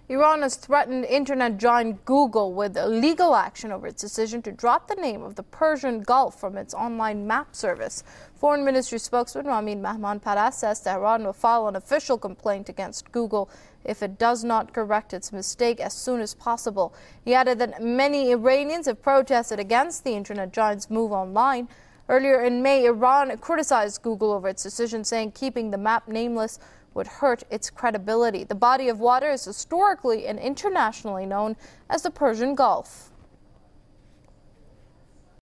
Iran has threatened internet giant Google with legal action over its decision to drop the name of the Persian Gulf from its online map service. Foreign Ministry spokesman Ramin Mehmanparas says Tehran will file an official complaint against Google if it does not correct its mistake as soon as possible. He added that many Iranians have protested against the internet giant's move online. Earlier in May, Iran criticized Google over its decision, saying keeping the map nameless would hurt its credibility. The body of water is historically and internationally known as the Persian Gulf.